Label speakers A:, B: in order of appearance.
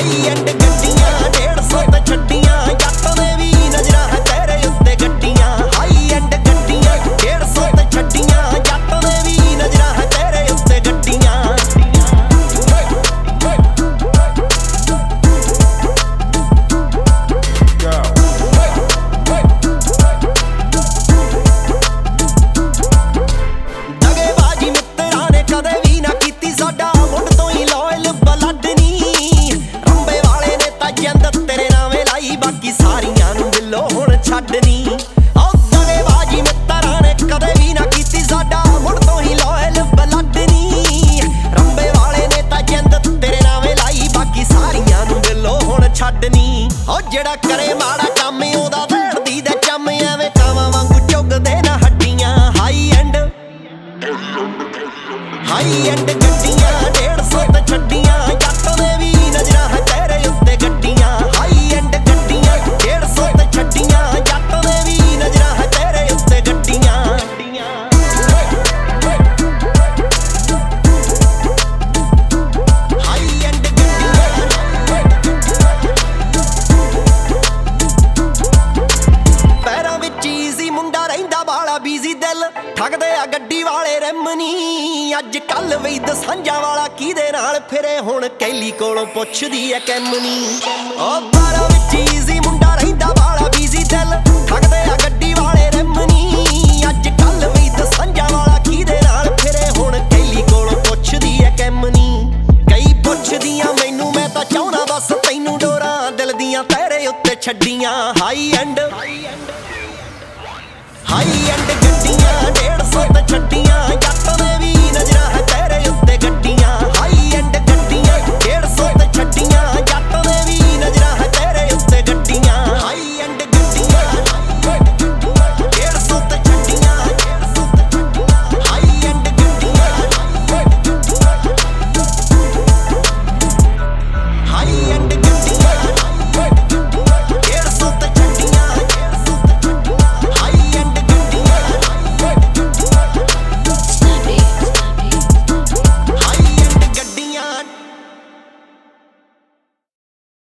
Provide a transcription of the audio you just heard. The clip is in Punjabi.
A: ਹਾਈ ਐਂਡ ਗੱਡੀਆਂ 150 ਤੇ ਛੱਡੀਆਂ ਜੱਟ ਦੇ ਵੀ ਨਜ਼ਰਾਂ ਹੈ ਤੇਰੇ ਉੱਤੇ ਗੱਡੀਆਂ ਹਾਈ ਐਂਡ ਗੱਡੀਆਂ 150 ਤੇ ਛੱਡੀਆਂ ਜੱਟ ਦੇ ਵੀ ਨਜ਼ਰਾਂ ਹੈ ਤੇਰੇ ਉੱਤੇ ਗੱਡੀਆਂ ਦਗੇਬਾਜੀ ਮਿੱਤਰਾਂ ਨੇ ਕਦੇ ਵੀ ਨਾ ਕੀਤੀ ਸਾਡਾ ਮੁੱਢ ਤੋਂ ਹੀ ਲਾਇਲ ਬਲੱਡ ਨੀ ਰੰਬੇ ਵਾਲੇ ਨੇ ਤਾਂ ਜਿੰਦ ਤੇਰੇ ਨਾਵੇਂ ਲਾਈ ਬਾਕੀ ਸਾਰੀਆਂ ਨੂੰ ਦਿਲੋਂ ਹੁਣ ਛੱਡ ਨੀ ਦਗੇਬਾਜੀ ਮਿੱਤਰਾਂ ਨੇ ਕਦੇ ਵੀ ਨਾ ਕੀਤੀ ਸਾਡਾ ਮੁੱਢ ਤੋਂ ਹੀ ਲਾਇਲ ਬਲੱਡ ਨੀ ਰੰਬੇ ਵਾਲੇ ਨੇ ਤਾਂ ਜਿੰਦ ਤੇਰੇ ਨਾਵੇਂ ਲਾਈ ਬਾਕੀ ਸਾਰੀਆਂ ਨੂੰ ਦਿਲੋਂ ਹੁਣ ਛੱਡ ਨੀ ਜਿਹੜਾ ਕਰੇ ਮਾੜਾ ਕੰਮ ਉਹਦਾ ਵੇੜਦੀ ਦੇ ਚੰਮ ਐਵੇਂ ਕਾਵਾਂ ਵਾਂਗੂ ਚੁੱਗਦੇ ਨਾ ਹੱਡੀਆਂ ਹਾਈ ਐਂਡ ਗੱਡੀਆਂ 150 ਤੇ ਛੱਡੀਆਂ ਜੱਟ ਦੇ ਵੀ ਨਜ਼ਰਾਂ ਹੈ ਤੇਰੇ ਉੱਤੇ ਗੱਡੀਆਂ ਹਾਈ ਐਂਡ ਗੱਡੀਆਂ 150 ਤੇ ਛੱਡੀਆਂ ਜੱਟ ਦੇ ਵੀ ਨਜ਼ਰਾਂ ਹੈ ਤੇਰੇ ਉੱਤੇ ਗੱਡੀਆਂ ਹਾਈ ਐਂਡ ਪੈਰਾਂ ਵਿੱਚ ਈਜ਼ੀ ਮੁੰਡਾ ਰਹਿੰਦਾ ਵਾਲਾ ਬੀਜ਼ੀ ਦਿਲ ਠੱਗਦੇ ਆ ਗੱਡੀ ਵਾਲੇ ਰਿਮ ਨੀ ਅੱਜ ਕੱਲ ਵਈ ਦਸਾਂਝਾਂ ਵਾਲਾ ਕਿਹਦੇ ਨਾਲ ਫਿਰੇ ਹੁਣ ਕੈਲੀ ਕੋਲੋਂ ਪੁੱਛਦੀ ਐ ਕੈਮ ਨੀ ਪੈਰਾਂ ਵਿੱਚ ਈਜ਼ੀ ਮੁੰਡਾ ਰਹਿੰਦਾ ਵਾਲਾ ਬੀਜ਼ੀ ਦਿਲ ਠੱਗਦੇ ਆ ਗੱਡੀ ਵਾਲੇ ਰਿਮ ਨੀ ਅੱਜ ਕੱਲ ਵਈ ਦਸਾਂਝਾਂ ਵਾਲਾ ਕਿਹਦੇ ਨਾਲ ਫਿਰੇ ਹੁਣ ਕੈਲੀ ਕੋਲੋਂ ਪੁੱਛਦੀ ਐ ਕੈਮ ਨੀ ਕਈ ਪੁੱਛਦੀਆਂ ਮੈਨੂੰ ਮੈਂ ਤਾਂ ਚਾਹੁੰਦਾ ਬਸ ਤੈਨੂੰ ਡੋਰਾਂ ਦਿਲ ਦੀਆਂ ਤੇਰੇ ਉੱਤੇ ਛੱਡੀਆਂ ਹਾਈ ਐਂਡ ਗੱਡੀਆਂ 150 ਤੇ ਛੱਡੀਆਂ ਜੱਟ ਦੇ ਵੀ ਨਜ਼ਰਾਂ ਹੈ ਤੇਰੇ ਉੱਤੇ ਗੱਡੀਆਂ ਹਾਈ ਐਂਡ ਗੱਡੀਆਂ 150 ਤੇ ਛੱਡੀਆਂ ਜੱਟ